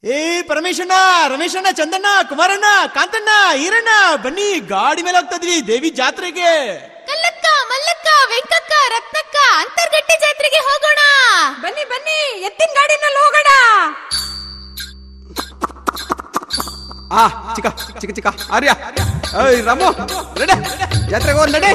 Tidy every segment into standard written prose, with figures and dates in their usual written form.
ಏ ಪರಮೇಶಣ್ಣ, ರಮೇಶಣ್ಣ, ಚಂದಣ್ಣ, ಕುಮಾರಣ್ಣ, ಕಾಂತಣ್ಣ, ಈರಣ್ಣ, ಬನ್ನಿ ಗಾಡಿ ಮೇಲೆ ಹೋಗ್ತಾ ಇದ್ವಿ ದೇವಿ ಜಾತ್ರೆಗೆ. ಕಲ್ಲಕ್ಕ, ಮಲ್ಲಕ್ಕ, ವೆಂಕಕ್ಕ, ರತ್ನಕ್ಕ ಅಂತರ್ಗಟ್ಟೆ ಜಾತ್ರೆಗೆ ಹೋಗೋಣ. ಬನ್ನಿ ಬನ್ನಿ, ಎತ್ತಿನ ಗಾಡಿನಲ್ಲಿ ಹೋಗೋಣ. ಚಿಕ್ಕ ಚಿಕ್ಕ ಚಿಕ್ಕ ಆರ್ಯ, ರಾಮು ನಡೆ ಜಾತ್ರೆಗೆ ಹೋಗ್ ನಡೆ.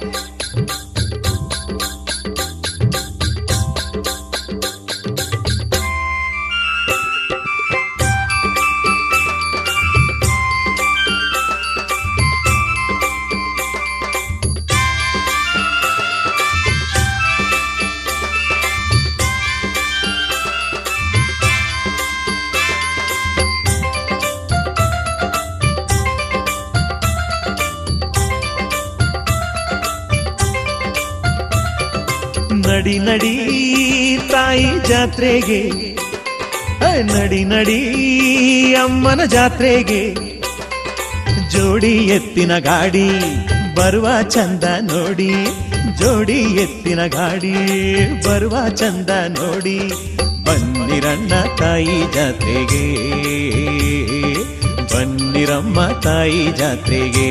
ನಡಿ ನಡಿ ತಾಯಿ ಜಾತ್ರೆಗೆ, ನಡಿ ನಡಿ ಅಮ್ಮನ ಜಾತ್ರೆಗೆ. ಜೋಡಿ ಎತ್ತಿನ ಗಾಡಿ ಬರುವ ಚಂದ ನೋಡಿ, ಜೋಡಿ ಎತ್ತಿನ ಗಾಡಿ ಬರುವ ಚಂದ ನೋಡಿ. ಬನ್ನಿರಣ್ಣ ತಾಯಿ ಜಾತ್ರೆಗೆ, ಬನ್ನಿರಮ್ಮ ತಾಯಿ ಜಾತ್ರೆಗೆ.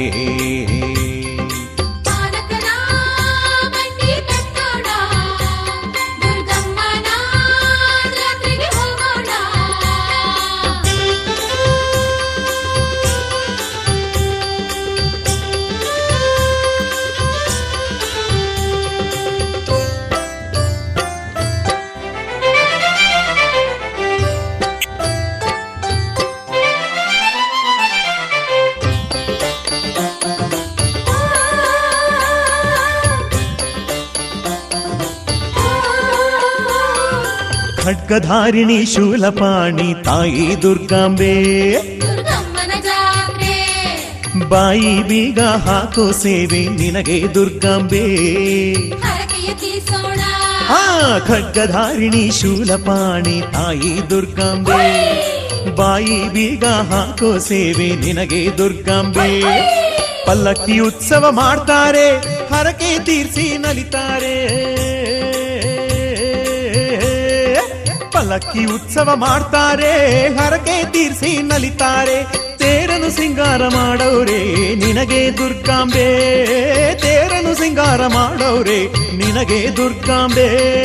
ಖಡ್ಗಧಾರಿಣಿ ಶೂಲಪಾಣಿ ತಾಯಿ ದುರ್ಗಾಂಬೆ, ಬಾಯಿ ಬೀಗ ಹಾಕೋ ಸೇವೆ ನಿನಗೆ ದುರ್ಗಾಂಬೆ. ಖಡ್ಗಧಾರಿಣಿ ಶೂಲಪಾಣಿ ತಾಯಿ ದುರ್ಗಾಂಬೆ, ಬಾಯಿ ಬೀಗ ಹಾಕೋ ಸೇವೆ ನಿನಗೆ ದುರ್ಗಾಂಬೆ. ಪಲ್ಲಕ್ಕಿ ಉತ್ಸವ ಮಾಡ್ತಾರೆ, ಹರಕೆ ತೀರ್ಸಿ ನಲಿತಾರೆ. ಪಲ್ಲಕ್ಕಿ ಉತ್ಸವ ಮಾಡ್ತಾರೆ, ಹರಕೆ ತೀರ್ಸಿ ನಲಿತಾರೆ. ತೇರನು ಸಿಂಗಾರ ಮಾಡವ್ರೆ ನಿನಗೆ ದುರ್ಗಾಂಬೆ, ತೇರನು ಸಿಂಗಾರ ಮಾಡವ್ರೆ ನಿನಗೆ ದುರ್ಗಾಂಬೆ.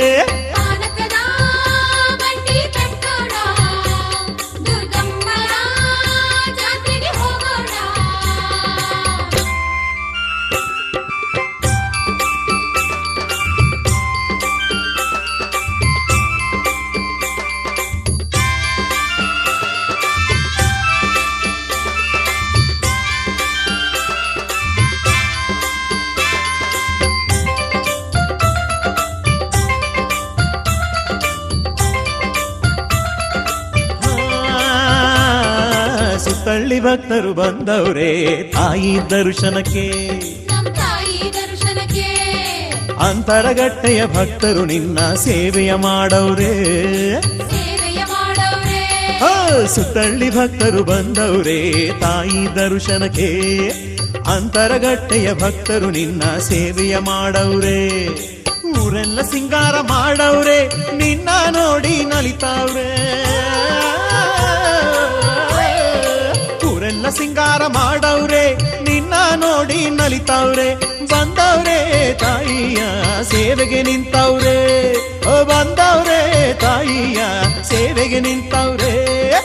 ಸುತ್ತಳ್ಳಿ ಭಕ್ತರು ಬಂದವ್ರೆ ತಾಯಿ ದರ್ಶನಕ್ಕೆ, ಅಂತರಗಟ್ಟೆಯ ಭಕ್ತರು ನಿನ್ನ ಸೇವೆಯ ಮಾಡವ್ರೆ. ಸುತ್ತಳ್ಳಿ ಭಕ್ತರು ಬಂದವ್ರೆ ತಾಯಿ ದರ್ಶನಕ್ಕೆ, ಅಂತರಗಟ್ಟೆಯ ಭಕ್ತರು ನಿನ್ನ ಸೇವೆಯ ಮಾಡವ್ರೆ. ಊರೆಲ್ಲ ಸಿಂಗಾರ ಮಾಡವ್ರೆ ನಿನ್ನ ನೋಡಿ ನಲಿತಾವ್ರೆ. ಊರೆಲ್ಲ ಸಿಂಗಾರ ಮಾಡವ್ರೆ ನಿನ್ನ ನೋಡಿ ನಲಿತಾವ್ರೆ. ಬಂದವ್ರೆ ತಾಯಿಯ ಸೇವೆಗೆ ನಿಂತವ್ರೆ, ಬಂದವ್ರೆ ತಾಯಿಯ ಸೇವೆಗೆ ನಿಂತವ್ರೆ.